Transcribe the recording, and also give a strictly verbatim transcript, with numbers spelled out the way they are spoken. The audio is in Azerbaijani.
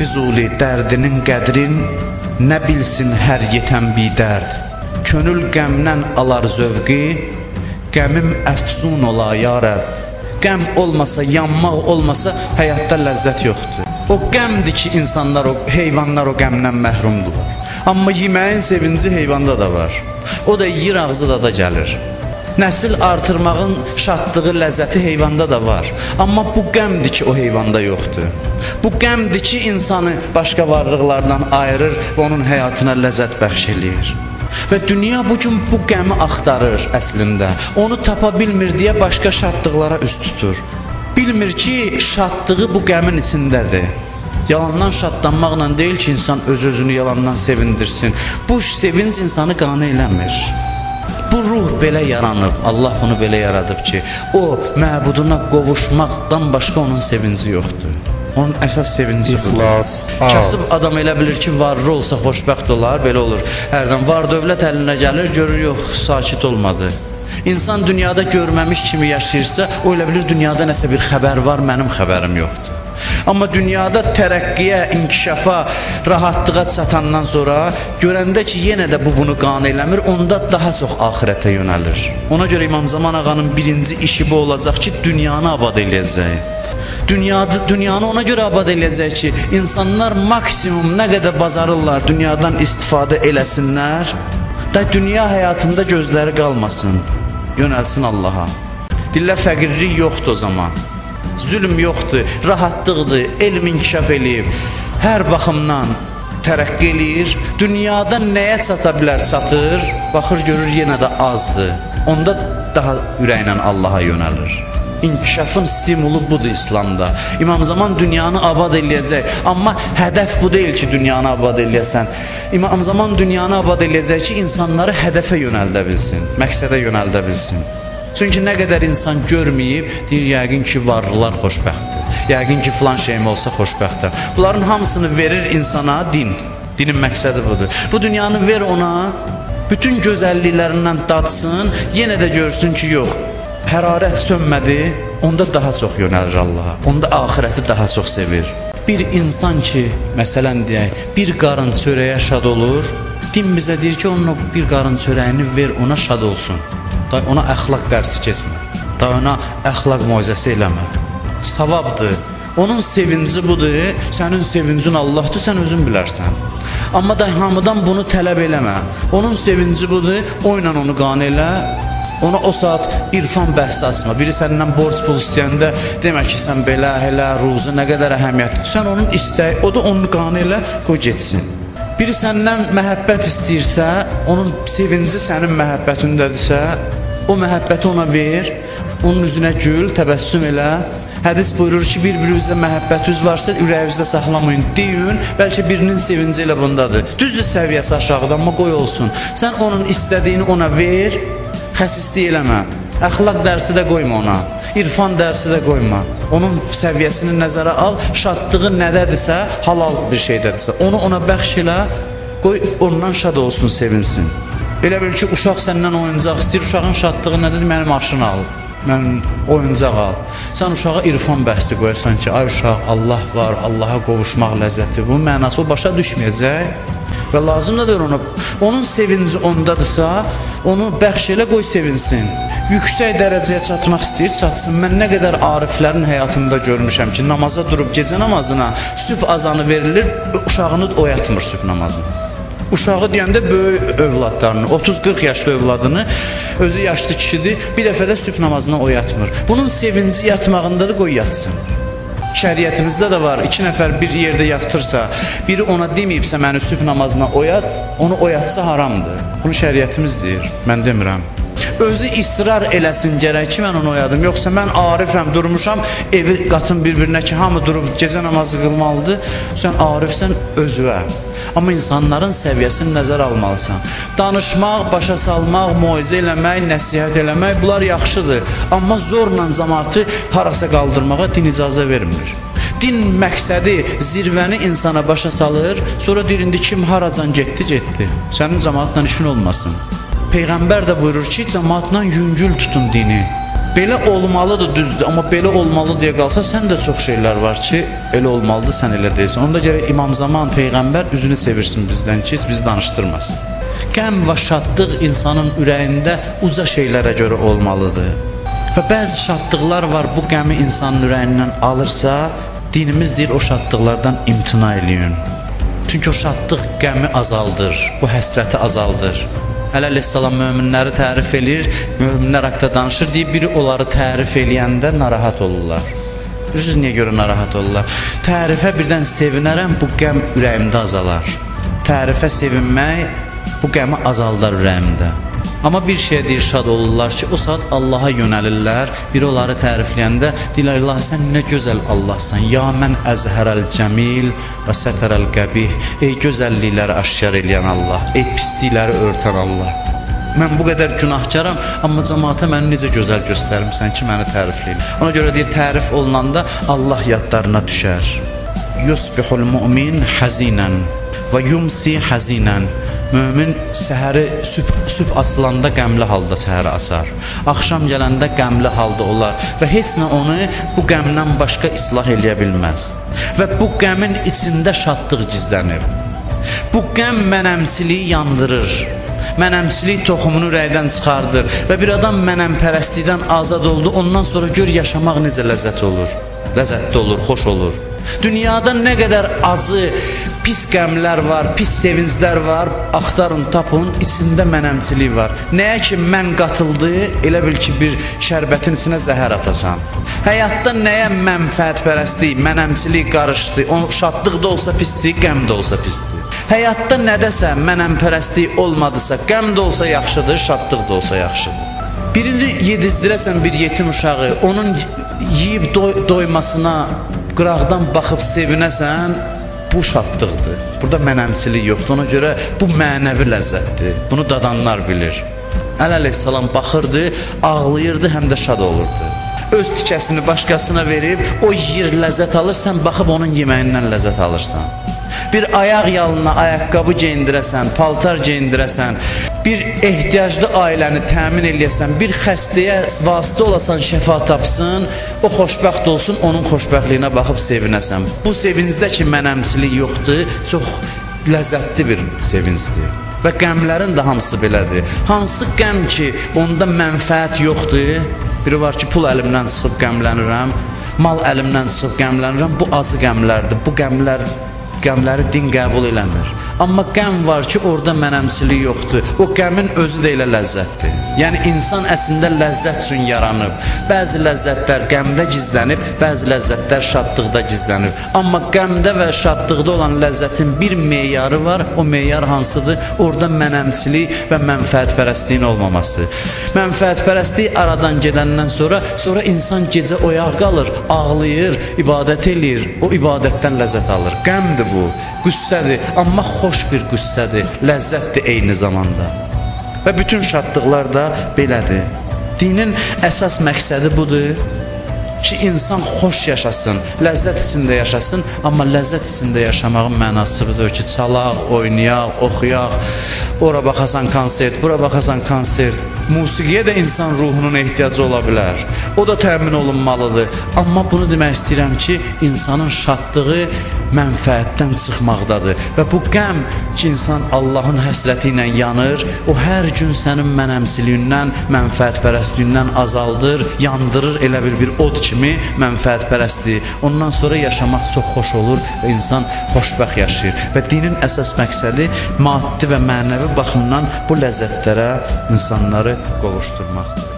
Füzuli dərdinin qədrin, nə bilsin hər yetən bir dərd. Könül qəmdən alar zövqi, qəmim əfsun ola ya Rəbb. Qəm olmasa, yanmaq olmasa həyatda ləzzət yoxdur. O qəmdir ki, insanlar, o heyvanlar o qəmdən məhrumdular. Amma yeməyin sevinci heyvanda da var. O da yiyir, ağzı da da gəlir. Nəsil artırmağın şadlığı, ləzzəti heyvanda da var. Amma bu qəmdir ki, o heyvanda yoxdur. Bu qəmdir ki, insanı başqa varlıqlardan ayırır və onun həyatına ləzzət bəxş eləyir. Və dünya bu gün bu qəmi axtarır əslində. Onu tapa bilmir deyə başqa şadlıqlara üst tutur. Bilmir ki, şadlığı bu qəmin içindədir. Yalandan şadlanmaqla deyil ki, insan öz-özünü yalandan sevindirsin. Bu sevinç insanı qane eləmir. Bu ruh belə yaranıb, Allah bunu belə yaradıb ki, o məbuduna qovuşmaqdan başqa onun sevinci yoxdur. Onun əsas sevinci budur. Kasıb adam elə bilir ki, varlı olsa xoşbəxt olar, belə olur. Hərdən var dövlət əlinə gəlir, görür, yox, sakit olmadı. İnsan dünyada görməmiş kimi yaşayırsa, o elə bilir dünyada nəsə bir xəbər var, mənim xəbərim yoxdur. Amma dünyada tərəqqiyə, inkişafa, rahatlığa çatandan sonra görəndə ki, yenə də bu bunu qane eləmir, onda daha çox axirətə yönəlir. Ona görə İmam Zaman ağanın birinci işi bu olacaq ki, dünyanı abad eləyəcək. Dünyada, dünyanı ona görə abad eləyəcək ki, insanlar maksimum nə qədər bacarırlar dünyadan istifadə eləsinlər, da dünya həyatında gözləri qalmasın, yönəlsin Allaha. Dillə fəqirlik yoxdur o zaman. Zülm yoxdur, rahatlıqdır, elm inkişaf eləyib, hər baxımdan tərəqqi eləyir, dünyada nəyə çata bilər çatır, baxır görür yenə də azdır, onda daha ürəklə Allaha yönəlir. İnkişafın stimulu budur İslamda. İmam Zaman dünyanı abad eləyəcək, amma hədəf bu deyil ki, dünyanı abad eləyəsən. İmam Zaman dünyanı abad eləyəcək ki, insanları hədəfə yönəldə bilsin, məqsədə yönəldə bilsin. Çünki nə qədər insan görməyib, deyir, yəqin ki, varlılar xoşbəxtdir. Yəqin ki, filan şeyim olsa xoşbəxtdir. Bunların hamısını verir insana din. Dinin məqsədi budur. Bu dünyanı ver ona, bütün gözəlliklərindən dadsın, yenə də görsün ki, yox, hərarət sönmədi, onda daha çox yönəlir Allaha. Onda axirəti daha çox sevir. Bir insan ki, məsələn deyək, bir qarın çörəyə şad olur, din bizə deyir ki, onun bir qarın çörəyini ver, ona şad olsun. Da ona əxlaq dərsi keçmə, da ona əxlaq moizəsi eləmə. Savabdır, onun sevinci budur, sənin sevincin Allahdır, sən özün bilərsən. Amma da hamıdan bunu tələb eləmə, onun sevinci budur, o ilə onu qane elə, ona o saat irfan bəhsi açma. Biri səndən borc pul istəyəndə demək ki, sən belə, elə, ruzu nə qədər əhəmiyyətlidir. Sən onun istəyi, o da onu qane elə, qoy getsin. Biri səndən məhəbbət istəyirsə, onun sevinci sənin məhəbbətindədirsə, o məhəbbəti ona ver, onun üzünə gül, təbəssüm elə. Hədis buyurur ki, bir-birinizə məhəbbətiniz varsa, ürəyinizdə saxlamayın, deyin, bəlkə birinin sevinci elə bundadır. Düzdür səviyyəsi aşağıda, amma qoy olsun. Sən onun istədiyini ona ver, xəsislik eləmə, əxlaq dərsi də qoyma ona, irfan dərsi də qoyma. Onun səviyyəsini nəzərə al, şadlığı nədədirsə, halal bir şeydədirsə, onu ona bəxş elə, qoy ondan şad olsun, sevinsin. Elə bil ki, uşaq səndən oyuncaq istəyir, uşağın şadlığı nədir? Mənim maşını al, mənim oyuncaq al. Sən uşağa irfan bəhsi qoyarsan ki, ay uşaq, Allah var, Allaha qovuşmaq ləzzəti. Bunun mənası o başa düşməyəcək və lazımdır ona. Onun sevinci ondadırsa, onu bəxş elə, qoy sevinsin. Yüksək dərəcəyə çatmaq istəyir, çatsın. Mən nə qədər ariflərin həyatında görmüşəm ki, namaza durub gecə namazına sübh azanı verilir, uşağını oyatmır sübh namazına. Uşağı deyəndə böyük övladlarını, otuz qırx yaşlı övladını, özü yaşlı kişidir, bir dəfə də sübh namazına oyatmır. Bunun sevinci yatmağındadır, qoy yatsın. Şəriətimizdə də var, iki nəfər bir yerdə yatırsa, biri ona deməyibsə məni sübh namazına oyat, onu oyatsa haramdır. Bunu şəriətimiz deyir, mən demirəm. Özü israr eləsin gərək ki, mən onu oyadım. Yoxsa mən arifəm, durmuşam, evi qatın bir-birinə ki, hamı durub gecə namazı qılmalıdır. Sən arifsən özüvə. Amma insanların səviyyəsini nəzər almalısan. Danışmaq, başa salmaq, moizə eləmək, nəsihət eləmək, bunlar yaxşıdır. Amma zorla cəmaatı harasa qaldırmağa din icazə vermir. Din məqsədi zirvəni insana başa salır, sonra deyir, indi kim haracan getdi, getdi. Sənin cəmaatla işin olmasın. Peyğəmbər də buyurur ki, cəmaatla yüngül tutun dini. Belə olmalıdır, düzdür, amma belə olmalı deyə qalsa, sən də çox şeylər var ki, elə olmalıdır, sən elə deyilsən. Onda gərək İmam Zaman Peyğəmbər üzünü çevirsin bizdən ki, bizi danışdırmasın. Qəm və şadlıq insanın ürəyində uca şeylərə görə olmalıdır. Və bəzi şadlıqlar var, bu qəmi insanın ürəyindən alırsa, dinimiz deyir, o şadlıqlardan imtina eləyin. Çünki o şadlıq qəmi azaldır, bu həsrəti azaldır. Hələ əleyhissalam möminləri tərif edir, möminlər haqda danışır, deyib, biri onları tərif eləyəndə narahat olurlar. Bilirsiniz, niyə görə narahat olurlar? Tərifə birdən sevinərəm, bu qəm ürəyimdə azalar. Tərifə sevinmək, bu qəmi azaldar ürəyimdə. Amma bir şeyə deyir, şad olurlar ki, o saat Allaha yönəlirlər, biri onları tərifləyəndə deyirlər, Allah, sən nə gözəl Allahsan, ya mən əzhərəl cəmil və sətərəl qəbih, ey gözəllikləri aşkar eləyən Allah, ey pislikləri örtən Allah. Mən bu qədər günahkaram, amma cəmaata məni necə gözəl göstərmişsən ki, məni tərifləyin. Ona görə deyir, tərif olunanda Allah yadlarına düşər. Yusbihul mu'min həzinən və yumsi həzinən. Mömin səhəri sübh, sübh açılanda qəmli halda səhəri açar. Axşam gələndə qəmli halda olar və heç nə onu bu qəmdən başqa islah eləyə bilməz. Və bu qəmin içində şadlıq gizlənir. Bu qəm mənəmsiliyi yandırır. Mənəmsilik toxumunu ürəkdən çıxardır və bir adam mənəmpərəstlikdən azad oldu, ondan sonra gör yaşamaq necə ləzzət olur. Ləzzətli olur, xoş olur. Dünyada nə qədər acı, pis qəmlər var, pis sevinclər var, axtarın, tapın, içində mənəmsilik var. Nəyə ki, mən qatıldı, elə bil ki, bir şərbətin içinə zəhər atasan. Həyatda nəyə mənfəətpərəstlik, mənəmsilik qarışdı, o şadlıq da olsa pisdir, qəm də olsa pisdir. Həyatda nədəsə mənəmpərəstlik olmadısa, qəm də olsa yaxşıdır, şadlıq da olsa yaxşıdır. Birini yedizdirəsən bir yetim uşağı, onun yiyib doy doymasına qıraqdan baxıb sevinəsən, bu şadlıqdır. Burada mənəmsilik yoxdur, ona görə bu mənəvi ləzzətdir. Bunu dadanlar bilir. Əli əleyhissalam baxırdı, ağlayırdı, həm də şad olurdu. Öz tikəsini başqasına verib, o yiyir, ləzzət alır, sən baxıb onun yeməyindən ləzzət alırsan. Bir ayaq yalına ayaqqabı geyindirəsən, paltar geyindirəsən, bir ehtiyaclı ailəni təmin eləyəsən, bir xəstəyə vasitə olasan, şəfa tapsın, o xoşbəxt olsun, onun xoşbəxtliyinə baxıb sevinəsən. Bu sevincdə ki, mənəmsilik yoxdur, çox ləzzətli bir sevincdir. Və qəmlərin də hamısı belədir. Hansı qəm ki, onda mənfəət yoxdur, biri var ki, pul əlimdən çıxıb qəmlənirəm, mal əlimdən çıxıb qəmlənirəm, bu acı qəmlərdir, bu qəmlər qəmləri din qəbul eləmir. Amma qəm var ki, orada mənəmsilik yoxdur. O qəmin özü də elə ləzzətdir. Yəni, insan əslində ləzzət üçün yaranıb. Bəzi ləzzətlər qəmdə gizlənib, bəzi ləzzətlər şadlıqda gizlənib. Amma qəmdə və şadlıqda olan ləzzətin bir meyarı var. O meyar hansıdır? Orada mənəmsilik və mənfəətpərəstliyin olmaması. Mənfəətpərəstlik aradan gedəndən sonra, sonra insan gecə oyaq qalır, ağlayır, ibadət eləyir. O ibadətdən ləzzət alır. Qəmdir bu, qüssədir, amma xoş bir qüssədir, ləzzətdir eyni zamanda. Və bütün şadlıqlar da belədir. Dinin əsas məqsədi budur ki, insan xoş yaşasın, ləzzət içində yaşasın, amma ləzzət içində yaşamağın mənası budur ki, çalaq, oynayaq, oxuyaq, ora baxasan konsert, bura baxasan konsert. Musiqiyə də insan ruhunun ehtiyacı ola bilər. O da təmin olunmalıdır. Amma bunu demək istəyirəm ki, insanın şadlığı mənfəətdən çıxmaqdadır. Və bu qəm ki, insan Allahın həsrəti ilə yanır, o hər gün sənin mənəmsiliyindən, mənfəətpərəstliyindən azaldır, yandırır elə bir bir od kimi mənfəətpərəstliyi. Ondan sonra yaşamaq çox xoş olur və insan xoşbəxt yaşayır. Və dinin əsas məqsədi maddi və mənəvi baxımdan bu ləzzətlərə insanları qovuşturmaqdır.